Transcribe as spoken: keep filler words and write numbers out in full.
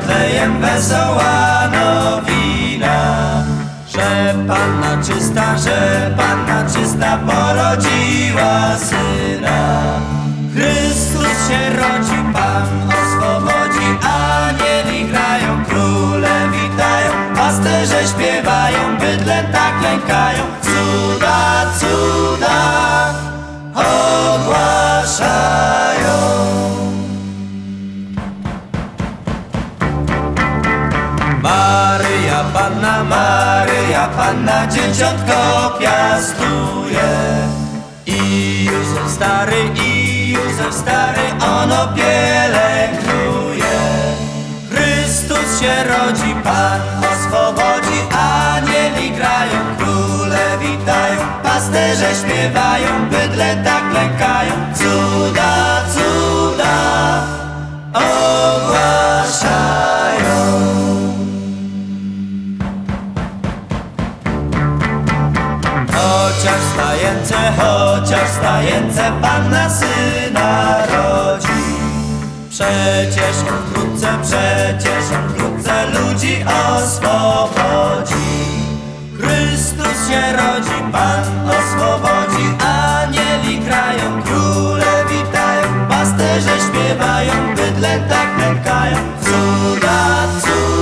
Betlejem wesoła nowina, że Panna czysta, że Panna czysta porodziła Syna. Chrystus się rodzi, Pan oswobodzi, anieli grają, króle witają, pasterze śpiewają, bydlę tak lękają, cuda, cuda ogłaszają. Maryja Panna, Maryja Panna dzieciątko piastuje. I Józef stary, i Józef stary ono pielęgnuje. Chrystus się rodzi, Pan oswobodzi, anieli grają, króle witają, pasterze śpiewają, bydlę tak lękają, cuda, cuda ogłaszają. Chociaż w stajence, chociaż w stajence Panna Syna rodzi. Przecież on wkrótce, przecież on wkrótce ludzi oswobodzi. Chrystus się rodzi, Pan oswobodzi, anieli grają, króle witają, pasterze śpiewają, bydlę tak lękają, cuda, cuda